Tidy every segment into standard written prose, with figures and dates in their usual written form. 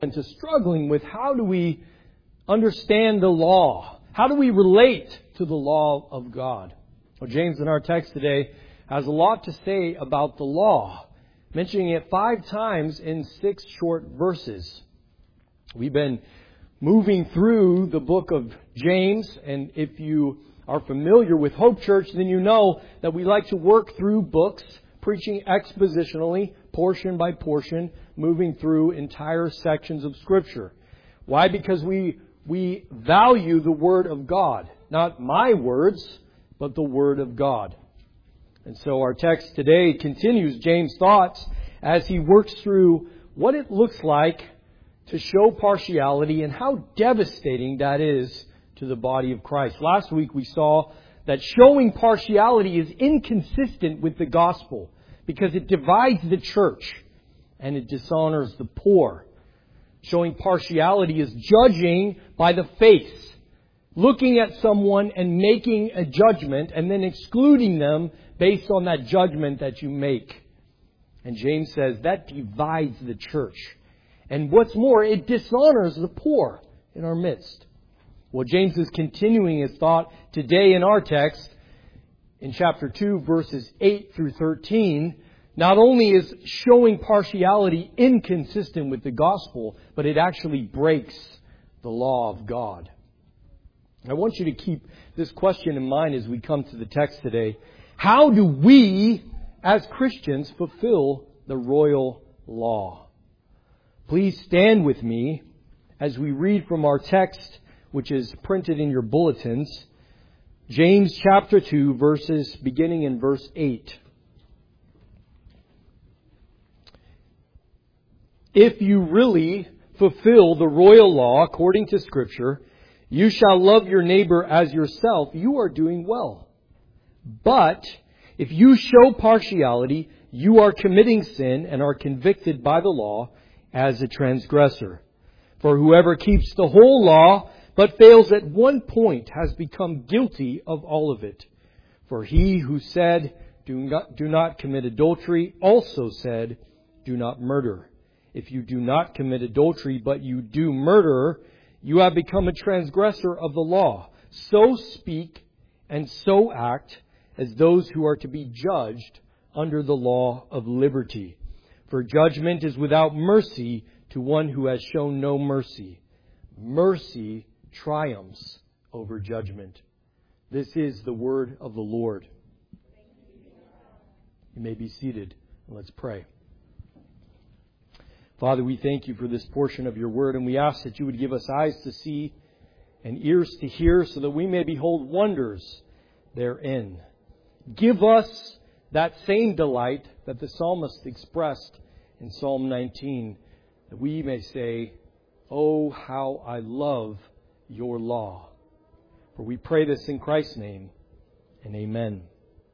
into struggling with how do we understand the law? How do we relate to the law of God? Well, James in our text today has a lot to say about the law, mentioning it 5 times in 6 short verses. We've been moving through the book of James, and if you are familiar with Hope Church, then you know that we like to work through books, preaching expositionally, portion by portion, moving through entire sections of Scripture. Why? Because we value the Word of God. Not my words, but the Word of God. And so our text today continues James' thoughts as he works through what it looks like to show partiality and how devastating that is to the body of Christ. Last week we saw that showing partiality is inconsistent with the gospel because it divides the church and it dishonors the poor. Showing partiality is judging by the face, looking at someone and making a judgment and then excluding them based on that judgment that you make. And James says that divides the church. And what's more, it dishonors the poor in our midst. Well, James is continuing his thought today in our text in chapter 2, verses 8 through 13. Not only is showing partiality inconsistent with the gospel, but it actually breaks the law of God. I want you to keep this question in mind as we come to the text today. How do we, as Christians, fulfill the royal law? Please stand with me as we read from our text, which is printed in your bulletins, James chapter 2, beginning in verse 8. If you really fulfill the royal law according to Scripture, you shall love your neighbor as yourself, you are doing well. But if you show partiality, you are committing sin and are convicted by the law as a transgressor. For whoever keeps the whole law but fails at one point has become guilty of all of it. For he who said, do not commit adultery, also said, do not murder. If you do not commit adultery, but you do murder, you have become a transgressor of the law. So speak and so act as those who are to be judged under the law of liberty. For judgment is without mercy to one who has shown no mercy. Mercy triumphs over judgment. This is the word of the Lord. You may be seated. Let's pray. Father, we thank you for this portion of your word, and we ask that you would give us eyes to see and ears to hear so that we may behold wonders therein. Give us that same delight that the psalmist expressed in Psalm 19, that we may say, "Oh, how I love your law." For we pray this in Christ's name, and amen.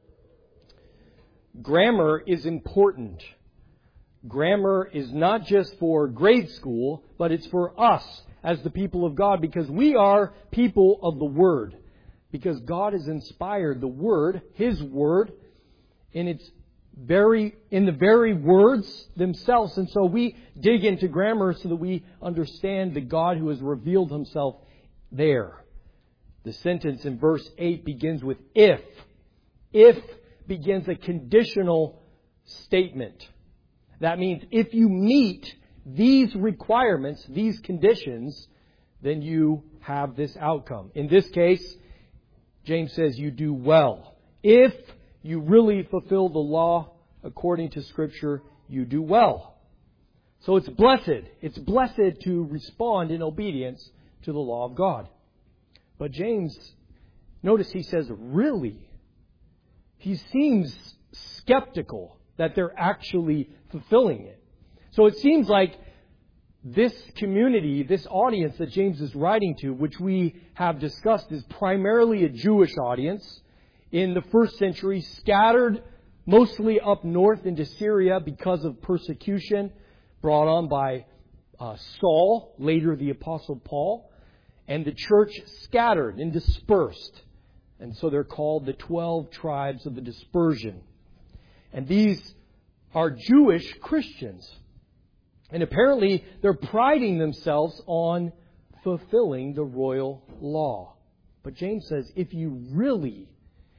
Grammar is important. Grammar is not just for grade school, but it's for us as the people of God, because we are people of the Word. Because God has inspired the Word, His Word, in the very words themselves. And so we dig into grammar so that we understand the God who has revealed Himself there. The sentence in verse 8 begins with if. If begins a conditional statement. That means if you meet these requirements, these conditions, then you have this outcome. In this case, James says you do well. If you really fulfill the law according to Scripture, you do well. So it's blessed. It's blessed to respond in obedience to the law of God. But James, notice he says, really. He seems skeptical that they're actually fulfilling it. So it seems like this community, this audience that James is writing to, which we have discussed, is primarily a Jewish audience in the first century, scattered mostly up north into Syria because of persecution brought on by Saul, later the Apostle Paul, and the church scattered and dispersed. And so they're called the 12 tribes of the dispersion. And these are Jewish Christians. And apparently they're priding themselves on fulfilling the royal law. But James says, if you really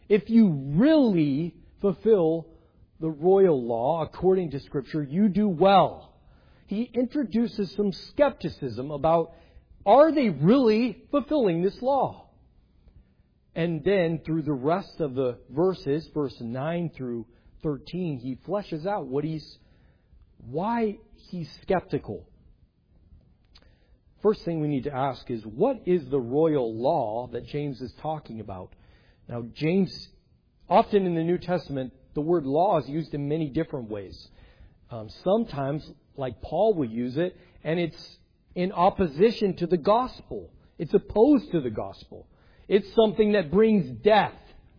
fulfill the royal law according to Scripture, you do well. He introduces some skepticism about, are they really fulfilling this law? And then through the rest of the verses, verse 9 through 13, he fleshes out why he's skeptical. First thing we need to ask is, what is the royal law that James is talking about? Now, James, often in the New Testament, the word law is used in many different ways. Sometimes, like Paul will use it, and it's in opposition to the gospel. It's opposed to the gospel. It's something that brings death.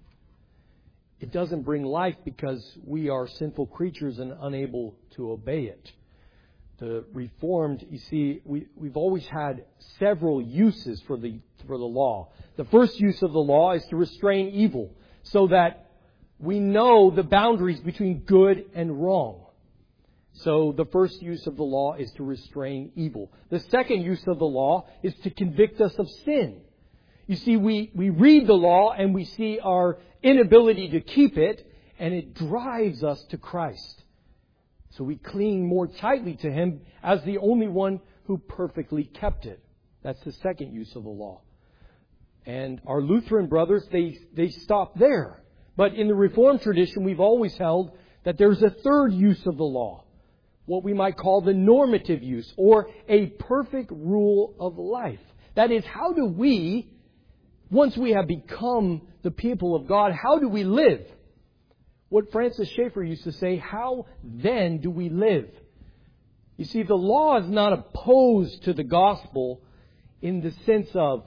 It doesn't bring life because we are sinful creatures and unable to obey it. The Reformed, you see, we've always had several uses for the law. The first use of the law is to restrain evil, so that we know the boundaries between good and wrong. So the first use of the law is to restrain evil. The second use of the law is to convict us of sin. You see, we read the law and we see our inability to keep it, and it drives us to Christ. So we cling more tightly to Him as the only one who perfectly kept it. That's the second use of the law. And our Lutheran brothers, they stop there. But in the Reformed tradition, we've always held that there's a third use of the law, what we might call the normative use, or a perfect rule of life. That is, how do we, once we have become the people of God, how do we live? What Francis Schaeffer used to say, how then do we live? You see, the law is not opposed to the gospel in the sense of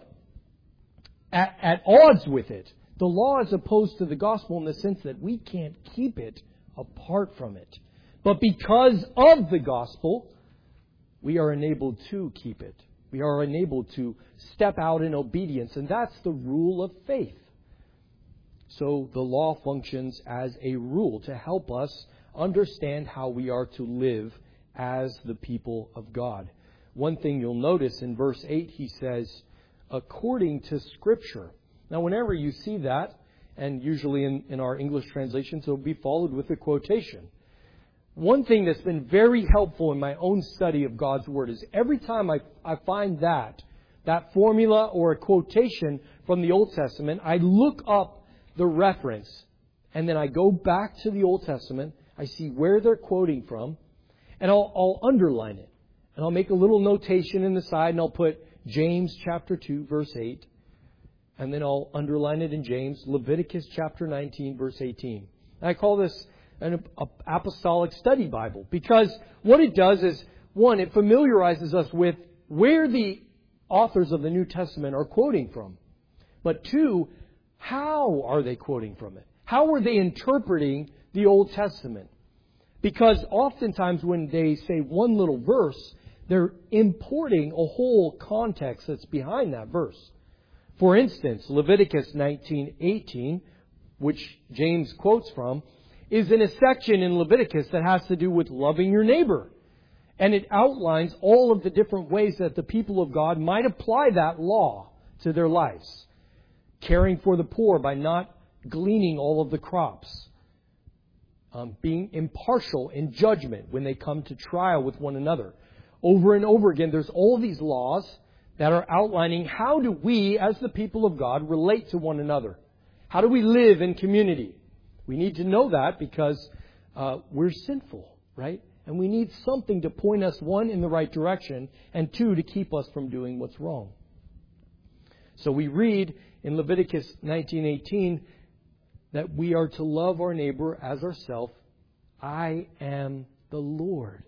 at odds with it. The law is opposed to the gospel in the sense that we can't keep it apart from it. But because of the gospel, we are enabled to keep it. We are enabled to step out in obedience. And that's the rule of faith. So the law functions as a rule to help us understand how we are to live as the people of God. One thing you'll notice in verse 8, he says, according to Scripture. Now, whenever you see that, and usually in our English translations, it will be followed with a quotation. One thing that's been very helpful in my own study of God's Word is every time I find that formula or a quotation from the Old Testament, I look up the reference, and then I go back to the Old Testament, I see where they're quoting from, and I'll underline it. And I'll make a little notation in the side, and I'll put James chapter 2, verse 8. And then I'll underline it in James, Leviticus chapter 19, verse 18. And I call this an apostolic study Bible, because what it does is, one, it familiarizes us with where the authors of the New Testament are quoting from. But two, how are they quoting from it? How are they interpreting the Old Testament? Because oftentimes when they say one little verse, they're importing a whole context that's behind that verse. For instance, Leviticus 19:18, which James quotes from, is in a section in Leviticus that has to do with loving your neighbor. And it outlines all of the different ways that the people of God might apply that law to their lives. Caring for the poor by not gleaning all of the crops. Being impartial in judgment when they come to trial with one another. Over and over again, there's all these laws that are outlining how do we, as the people of God, relate to one another. How do we live in community? We need to know that because we're sinful, right? And we need something to point us, one, in the right direction, and two, to keep us from doing what's wrong. So we read in Leviticus 19:18 that we are to love our neighbor as ourselves. I am the Lord.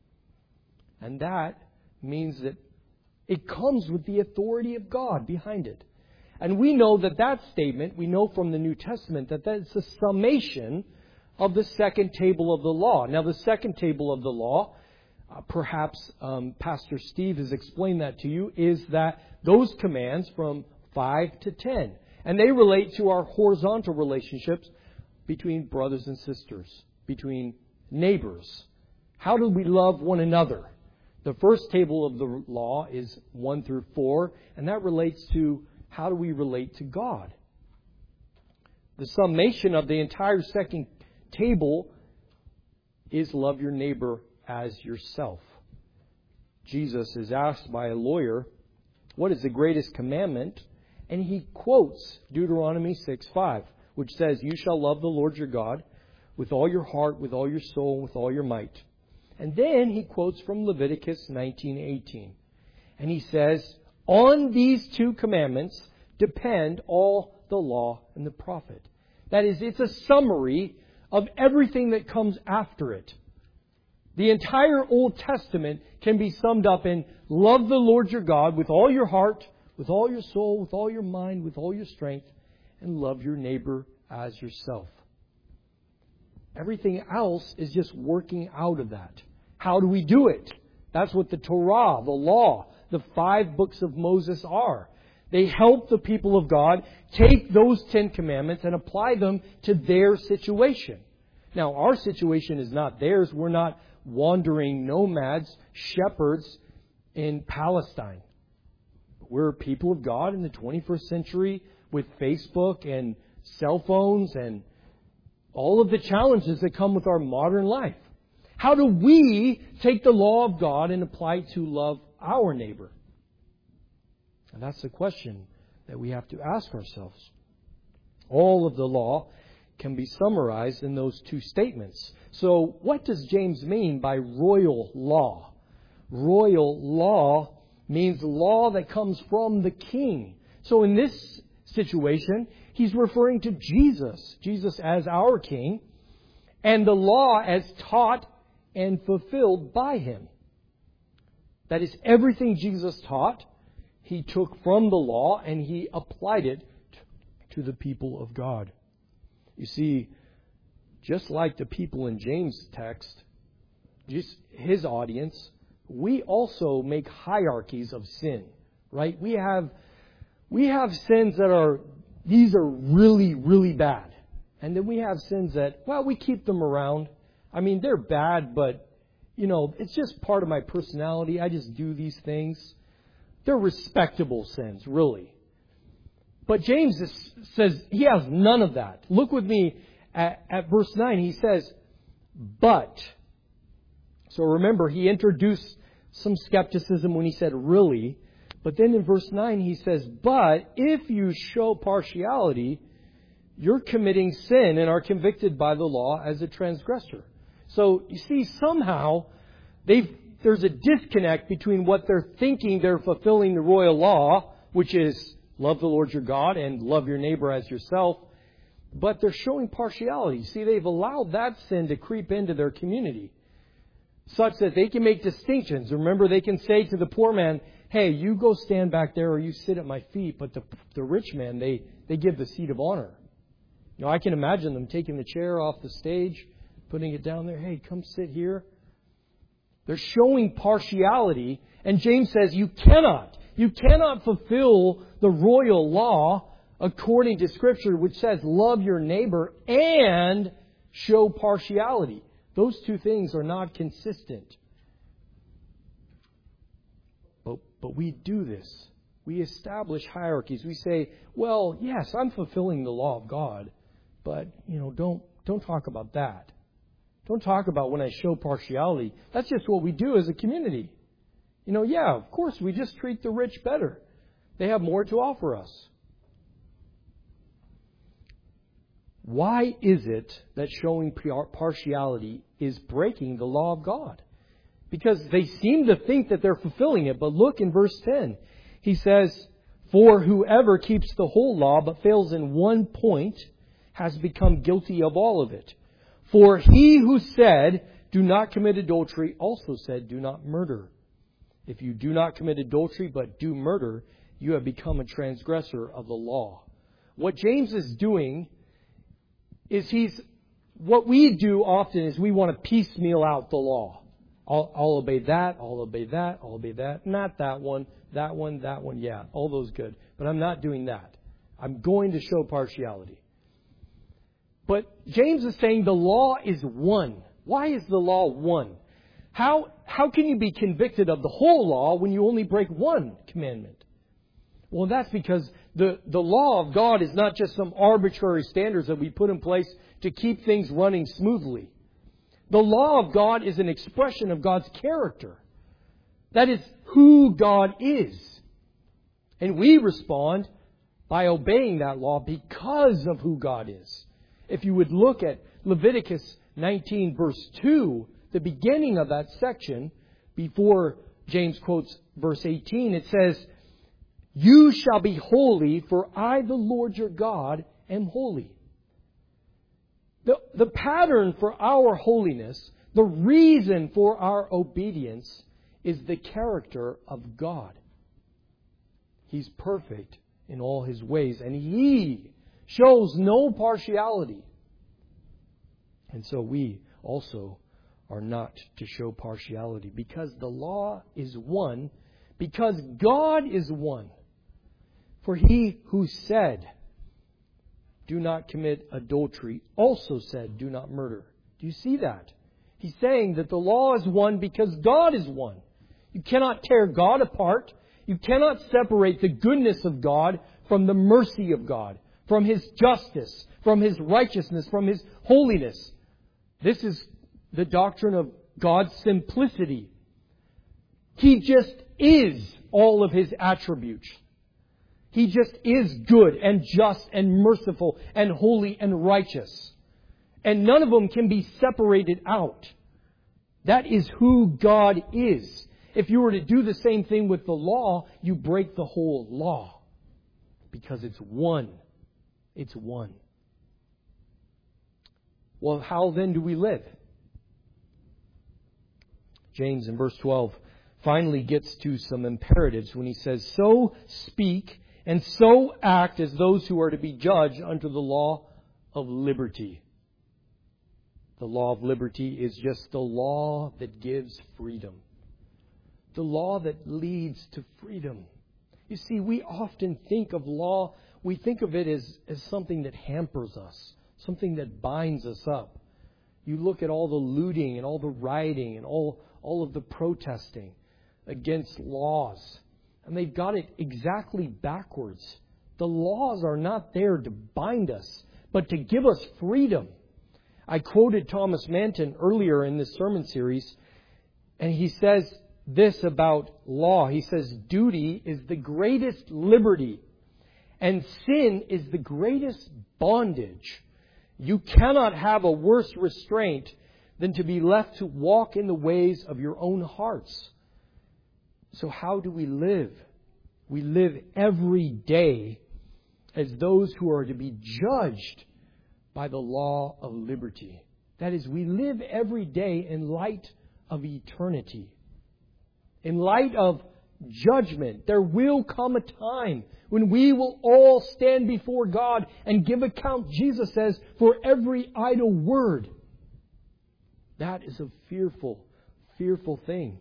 And that means that it comes with the authority of God behind it. And we know that statement, we know from the New Testament that that's a summation of the second table of the law. Now, the second table of the law, perhaps Pastor Steve has explained that to you, is that those commands from 5 to 10. And they relate to our horizontal relationships between brothers and sisters, between neighbors. How do we love one another? The first table of the law is 1 through 4, and that relates to how do we relate to God. The summation of the entire second table is love your neighbor as yourself. Jesus is asked by a lawyer, what is the greatest commandment? And he quotes Deuteronomy 6:5, which says, you shall love the Lord your God with all your heart, with all your soul, with all your might. And then he quotes from Leviticus 19:18. And he says, on these two commandments depend all the law and the prophet. That is, it's a summary of everything that comes after it. The entire Old Testament can be summed up in love the Lord your God with all your heart, with all your soul, with all your mind, with all your strength, and love your neighbor as yourself. Everything else is just working out of that. How do we do it? That's what the Torah, the law, the 5 books of Moses are. They help the people of God take those 10 commandments and apply them to their situation. Now, our situation is not theirs. We're not wandering nomads, shepherds in Palestine. We're people of God in the 21st century with Facebook and cell phones and all of the challenges that come with our modern life. How do we take the law of God and apply it to love our neighbor? And that's the question that we have to ask ourselves. All of the law can be summarized in those 2 statements. So what does James mean by royal law? Royal law means law that comes from the king. So in this situation, he's referring to Jesus. Jesus as our king. And the law as taught and fulfilled by him. That is, everything Jesus taught, he took from the law and he applied it to the people of God. You see, just like the people in James' text, just his audience, we also make hierarchies of sin, right? We have sins that these are really, really bad. And then we have sins that, well, we keep them around. I mean, they're bad, but, it's just part of my personality. I just do these things. They're respectable sins, really. But James says he has none of that. Look with me at verse 9. He says, but. So remember, he introduced some skepticism when he said really. But then in verse 9 he says, but if you show partiality, you're committing sin and are convicted by the law as a transgressor. So you see, somehow there's a disconnect between what they're thinking they're fulfilling the royal law, which is love the Lord your God and love your neighbor as yourself. But they're showing partiality. See, they've allowed that sin to creep into their community such that they can make distinctions. Remember, they can say to the poor man, hey, you go stand back there or you sit at my feet. But the rich man, they give the seat of honor. I can imagine them taking the chair off the stage, putting it down there. Hey, come sit here. They're showing partiality. And James says you cannot fulfill the royal law according to Scripture, which says love your neighbor and show partiality. Those 2 things are not consistent. But we do this. We establish hierarchies. We say, well, yes, I'm fulfilling the law of God, but, don't talk about that. Don't talk about when I show partiality. That's just what we do as a community. Of course, we just treat the rich better. They have more to offer us. Why is it that showing partiality is breaking the law of God? Because they seem to think that they're fulfilling it. But look in verse 10. He says, for whoever keeps the whole law but fails in one point has become guilty of all of it. For he who said, do not commit adultery, also said, do not murder. If you do not commit adultery but do murder, you have become a transgressor of the law. What James is doing is what we do often is we want to piecemeal out the law. I'll obey that, I'll obey that, I'll obey that. Not that one, that one, that one. Yeah, all those good. But I'm not doing that. I'm going to show partiality. But James is saying the law is one. Why is the law one? How can you be convicted of the whole law when you only break one commandment? Well, that's because the law of God is not just some arbitrary standards that we put in place to keep things running smoothly. The law of God is an expression of God's character. That is who God is. And we respond by obeying that law because of who God is. If you would look at Leviticus 19 verse 2, the beginning of that section, before James quotes verse 18, it says, "You shall be holy, for I, the Lord your God, am holy." The pattern for our holiness, the reason for our obedience, is the character of God. He's perfect in all His ways, and He shows no partiality. And so we also are not to show partiality, because the law is one, because God is one. For He who said, "Do not commit adultery," also said, "Do not murder." Do you see that? He's saying that the law is one because God is one. You cannot tear God apart. You cannot separate the goodness of God from the mercy of God, from His justice, from His righteousness, from His holiness. This is the doctrine of God's simplicity. He just is all of His attributes. He just is good and just and merciful and holy and righteous. And none of them can be separated out. That is who God is. If you were to do the same thing with the law, you break the whole law. Because it's one. It's one. Well, how then do we live? James in verse 12 finally gets to some imperatives when he says, "So speak and so act as those who are to be judged under the law of liberty." The law of liberty is just the law that gives freedom. The law that leads to freedom. You see, we often think of law, we think of it as something that hampers us, something that binds us up. You look at all the looting and all the rioting and all of the protesting against laws, and they've got it exactly backwards. The laws are not there to bind us, but to give us freedom. I quoted Thomas Manton earlier in this sermon series, and he says this about law. He says, "Duty is the greatest liberty, and sin is the greatest bondage. You cannot have a worse restraint than to be left to walk in the ways of your own hearts." So how do we live? We live every day as those who are to be judged by the law of liberty. That is, we live every day in light of eternity. In light of judgment. There will come a time when we will all stand before God and give account, Jesus says, for every idle word. That is a fearful, fearful thing.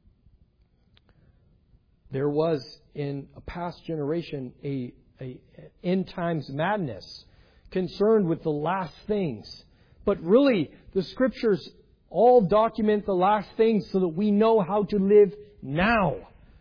There was in a past generation a end times madness concerned with the last things. But really, the Scriptures all document the last things so that we know how to live now.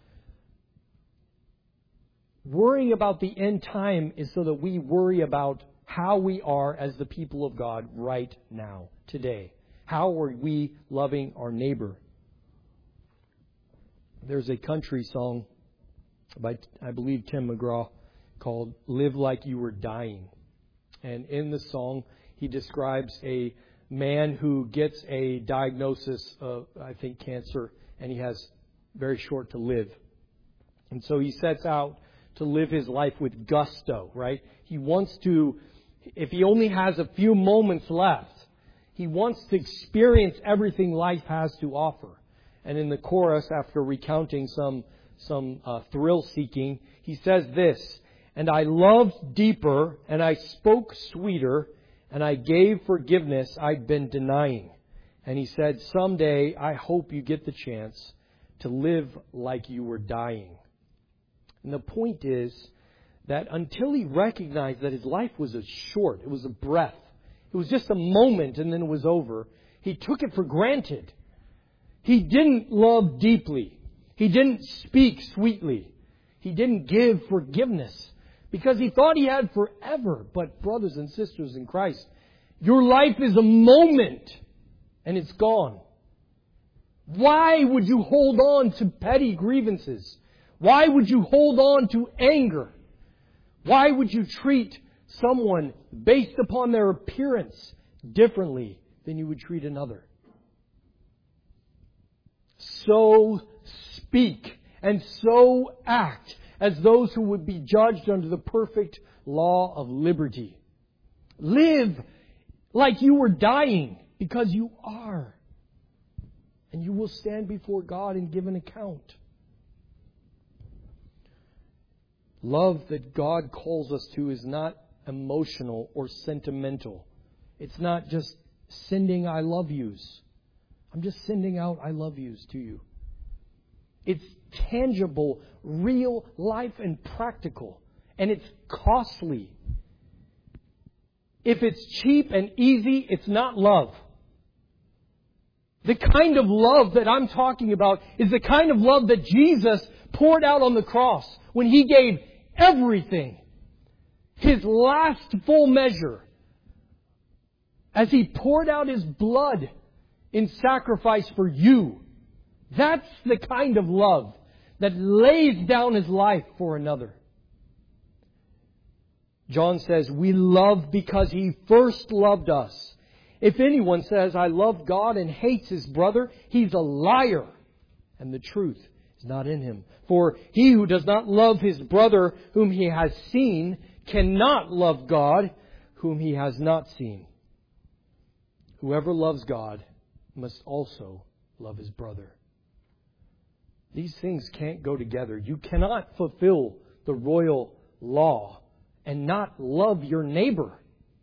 Worrying about the end time is so that we worry about how we are as the people of God right now, today. How are we loving our neighbor? There's a country song by, I believe, Tim McGraw called "Live Like You Were Dying." And in the song, he describes a man who gets a diagnosis of, I think, cancer, and he has very short to live. And so he sets out to live his life with gusto, right? He wants to, if he only has a few moments left, he wants to experience everything life has to offer. And in the chorus, after recounting some thrill-seeking, he says this, "And I loved deeper, and I spoke sweeter, and I gave forgiveness I'd been denying." And he said, "Someday I hope you get the chance to live like you were dying." And the point is that until he recognized that his life was short, it was a breath, it was just a moment and then it was over, he took it for granted. He didn't love deeply. He didn't speak sweetly. He didn't give forgiveness because he thought he had forever. But brothers and sisters in Christ, your life is a moment and it's gone. Why would you hold on to petty grievances? Why would you hold on to anger? Why would you treat someone based upon their appearance differently than you would treat another? So speak and so act as those who would be judged under the perfect law of liberty. Live like you were dying, because you are. And you will stand before God and give an account. Love that God calls us to is not emotional or sentimental. It's not just sending I love yous. I'm just sending out I love yous to you. It's tangible, real life and practical. And it's costly. If it's cheap and easy, it's not love. The kind of love that I'm talking about is the kind of love that Jesus poured out on the cross when He gave everything. His last full measure. As He poured out His blood in sacrifice for you. That's the kind of love that lays down His life for another. John says, we love because He first loved us. If anyone says, I love God and hates his brother, he's a liar, and the truth is not in him. For he who does not love his brother whom he has seen cannot love God whom he has not seen. Whoever loves God must also love his brother. These things can't go together. You cannot fulfill the royal law and not love your neighbor.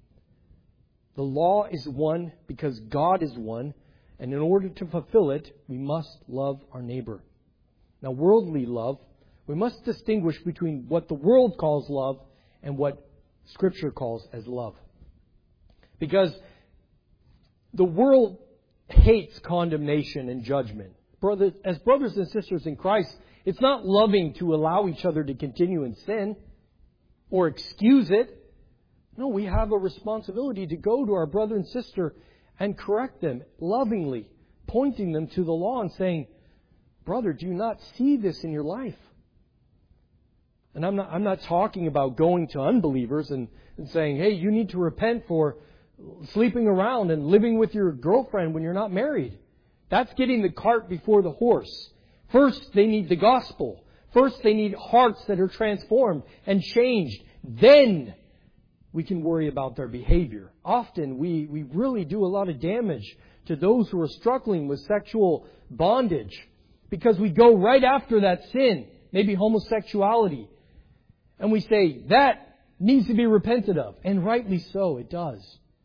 The law is one because God is one, and in order to fulfill it, we must love our neighbor. Now, worldly love, we must distinguish between what the world calls love and what Scripture calls as love. Because the world hates condemnation and judgment. As brothers and sisters in Christ, it's not loving to allow each other to continue in sin or excuse it. No, we have a responsibility to go to our brother and sister and correct them lovingly, pointing them to the law and saying, brother, do you not see this in your life? And I'm not talking about going to unbelievers and saying, hey, you need to repent for sleeping around and living with your girlfriend when you're not married. That's getting the cart before the horse. First, they need the gospel. First, they need hearts that are transformed and changed. Then we can worry about their behavior. Often we really do a lot of damage to those who are struggling with sexual bondage because we go right after that sin, maybe homosexuality, and we say that needs to be repented of. And rightly so, it does.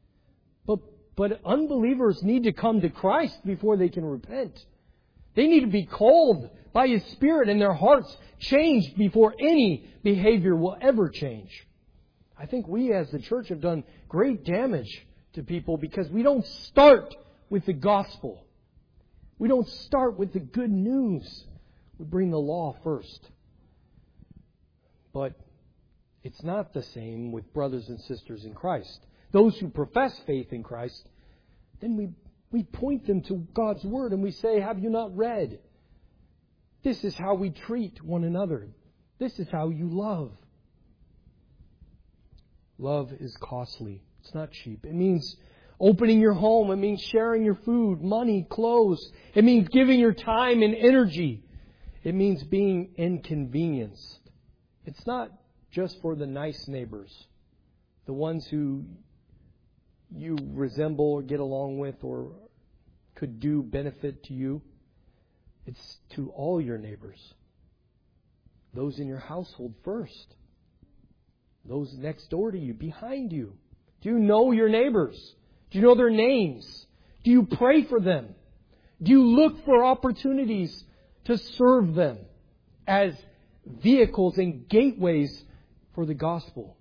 But unbelievers need to come to Christ before they can repent. They need to be called by His Spirit and their hearts changed before any behavior will ever change. I think we as the church have done great damage to people because we don't start with the gospel. We don't start with the good news. We bring the law first. But it's not the same with brothers and sisters in Christ. Those who profess faith in Christ, then we point them to God's Word and we say, have you not read? This is how we treat one another. This is how you love. Love is costly. It's not cheap. It means opening your home. It means sharing your food, money, clothes. It means giving your time and energy. It means being inconvenienced. It's not just for the nice neighbors, the ones who you resemble or get along with or could do benefit to you. It's to all your neighbors. Those in your household first. Those next door to you, behind you. Do you know your neighbors? Do you know their names? Do you pray for them? Do you look for opportunities to serve them as vehicles and gateways for the gospel?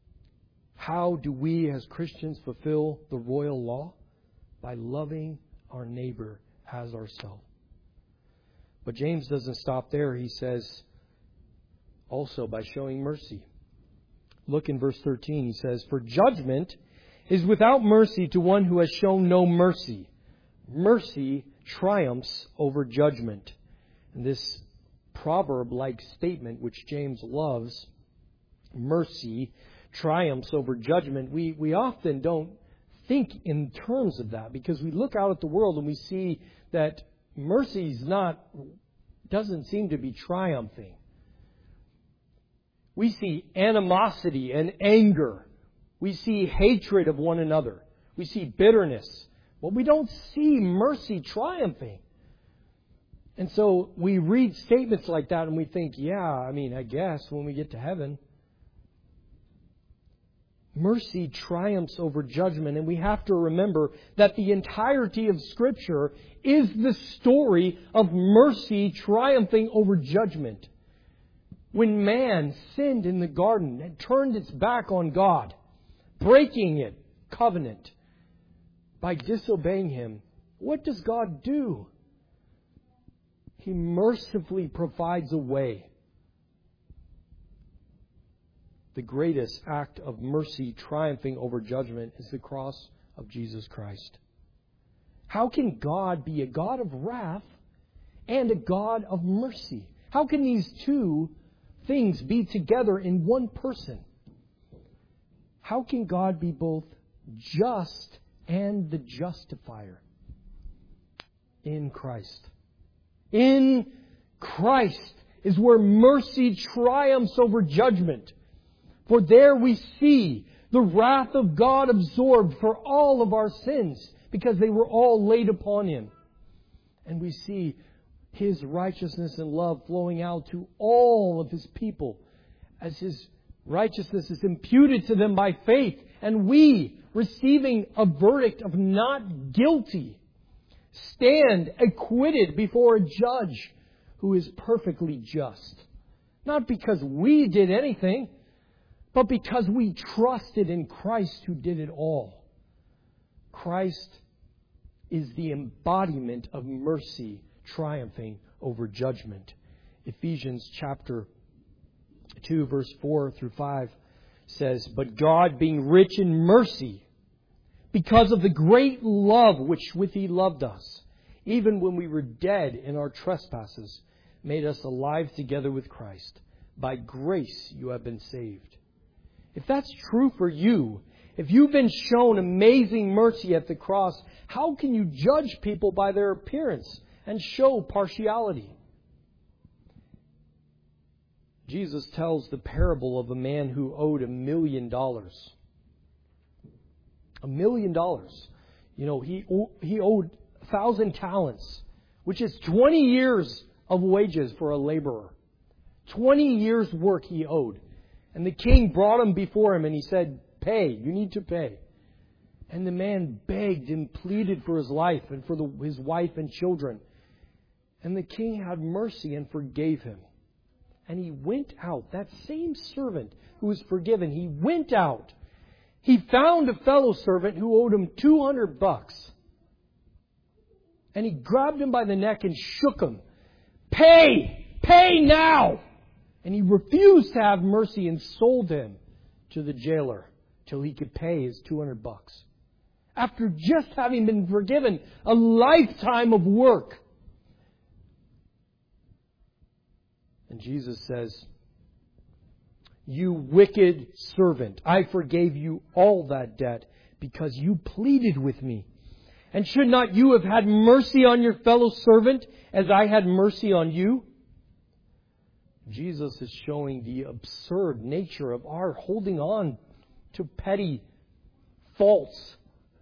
How do we as Christians fulfill the royal law? By loving our neighbor as ourselves. But James doesn't stop there. He says, also by showing mercy. Look in verse 13. He says, for judgment is without mercy to one who has shown no mercy. Mercy triumphs over judgment. And this proverb-like statement, which James loves, mercy triumphs over judgment, we often don't think in terms of that, because we look out at the world and we see that mercy doesn't seem to be triumphing. We see animosity and anger. We see hatred of one another. We see bitterness. Well, we don't see mercy triumphing. And so we read statements like that and we think, I guess when we get to heaven, mercy triumphs over judgment. And we have to remember that the entirety of Scripture is the story of mercy triumphing over judgment. When man sinned in the garden and turned its back on God, breaking it, covenant, by disobeying Him, what does God do? He mercifully provides a way. The greatest act of mercy triumphing over judgment is the cross of Jesus Christ. How can God be a God of wrath and a God of mercy? How can these two things be together in one person? How can God be both just and the justifier? In Christ. In Christ is where mercy triumphs over judgment. For there we see the wrath of God absorbed for all of our sins, because they were all laid upon Him. And we see His righteousness and love flowing out to all of His people as His righteousness is imputed to them by faith. And we, receiving a verdict of not guilty, stand acquitted before a judge who is perfectly just. Not because we did anything, but because we trusted in Christ who did it all. Christ is the embodiment of mercy triumphing over judgment. Ephesians chapter 2 verse 4 through 5 says, but God, being rich in mercy, because of the great love which with He loved us, even when we were dead in our trespasses, made us alive together with Christ. By grace you have been saved. If that's true for you, if you've been shown amazing mercy at the cross, how can you judge people by their appearance and show partiality? Jesus tells the parable of a man who owed $1 million. $1 million. He owed 1,000 talents, which is 20 years of wages for a laborer. 20 years' work he owed. And the king brought him before him and he said, pay, you need to pay. And the man begged and pleaded for his life and for his wife and children. And the king had mercy and forgave him. And he went out. That same servant who was forgiven, he went out. He found a fellow servant who owed him $200. And he grabbed him by the neck and shook him. Pay! Pay now! And he refused to have mercy and sold him to the jailer till he could pay his $200. After just having been forgiven a lifetime of work. And Jesus says, you wicked servant, I forgave you all that debt because you pleaded with me. And should not you have had mercy on your fellow servant as I had mercy on you? Jesus is showing the absurd nature of our holding on to petty faults.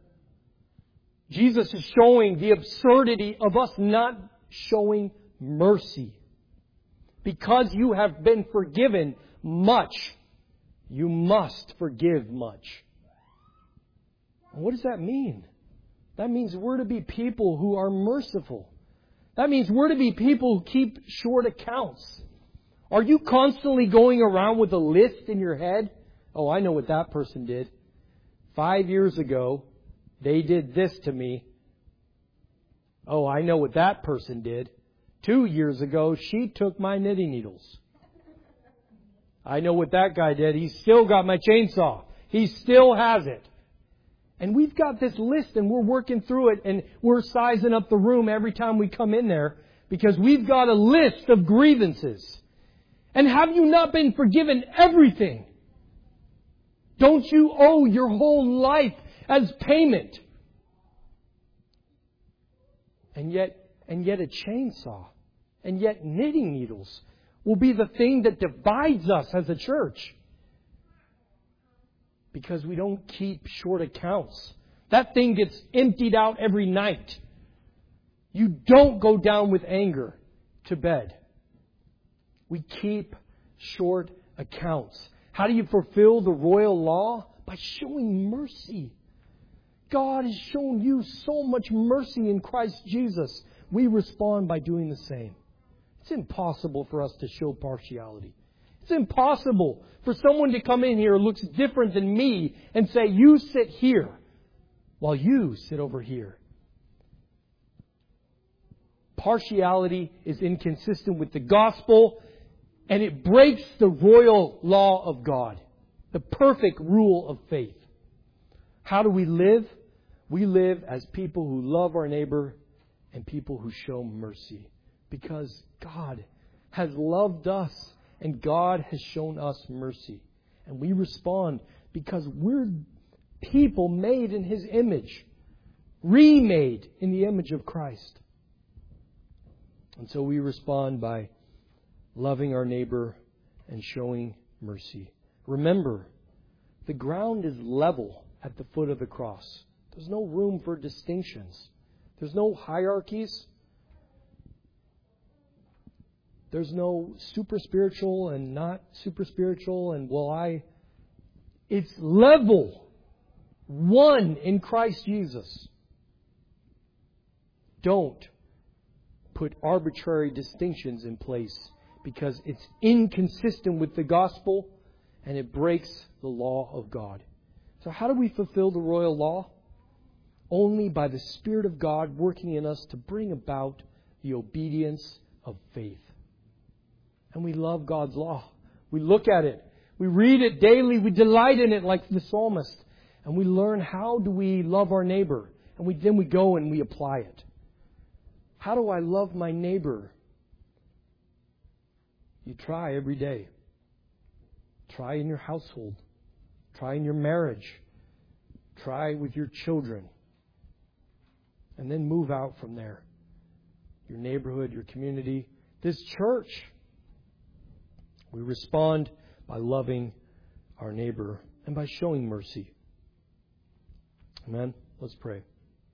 Jesus is showing the absurdity of us not showing mercy. Because you have been forgiven much, you must forgive much. What does that mean? That means we're to be people who are merciful. That means we're to be people who keep short accounts. Are you constantly going around with a list in your head? Oh, I know what that person did. 5 years ago, they did this to me. Oh, I know what that person did. 2 years ago, she took my knitting needles. I know what that guy did. He still got my chainsaw. He still has it. And we've got this list and we're working through it and we're sizing up the room every time we come in there because we've got a list of grievances. And have you not been forgiven everything? Don't you owe your whole life as payment? And yet a chainsaw and yet knitting needles will be the thing that divides us as a church. Because we don't keep short accounts. That thing gets emptied out every night. You don't go down with anger to bed. We keep short accounts. How do you fulfill the royal law? By showing mercy. God has shown you so much mercy in Christ Jesus. We respond by doing the same. It's impossible for us to show partiality. It's impossible for someone to come in here who looks different than me and say, you sit here while you sit over here. Partiality is inconsistent with the gospel and it breaks the royal law of God, the perfect rule of faith. How do we live? We live as people who love our neighbor and people who show mercy. Because God has loved us and God has shown us mercy. And we respond because we're people made in His image. Remade in the image of Christ. And so we respond by loving our neighbor and showing mercy. Remember, the ground is level at the foot of the cross. There's no room for distinctions. There's no hierarchies. There's no super spiritual and not super spiritual and it's level. One in Christ Jesus. Don't put arbitrary distinctions in place because it's inconsistent with the gospel and it breaks the law of God. So how do we fulfill the royal law? Only by the Spirit of God working in us to bring about the obedience of faith. And we love God's law. We look at it. We read it daily. We delight in it like the psalmist. And we learn how do we love our neighbor. And then we go and we apply it. How do I love my neighbor? You try every day. Try in your household. Try in your marriage. Try with your children. And then move out from there. Your neighborhood, your community, this church. We respond by loving our neighbor and by showing mercy. Amen. Let's pray.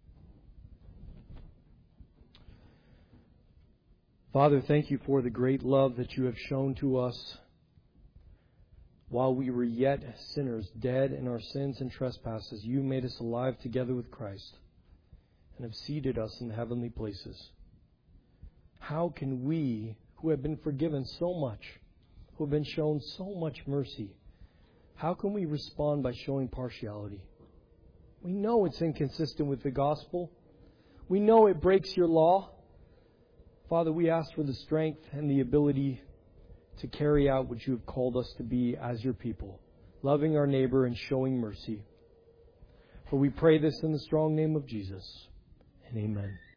Father, thank you for the great love that you have shown to us while we were yet sinners, dead in our sins and trespasses. You made us alive together with Christ and have seated us in heavenly places. How can we, who have been forgiven so much, who have been shown so much mercy, how can we respond by showing partiality? We know it's inconsistent with the gospel. We know it breaks your law. Father, we ask for the strength and the ability to carry out what you have called us to be as your people, loving our neighbor and showing mercy. For we pray this in the strong name of Jesus. And amen.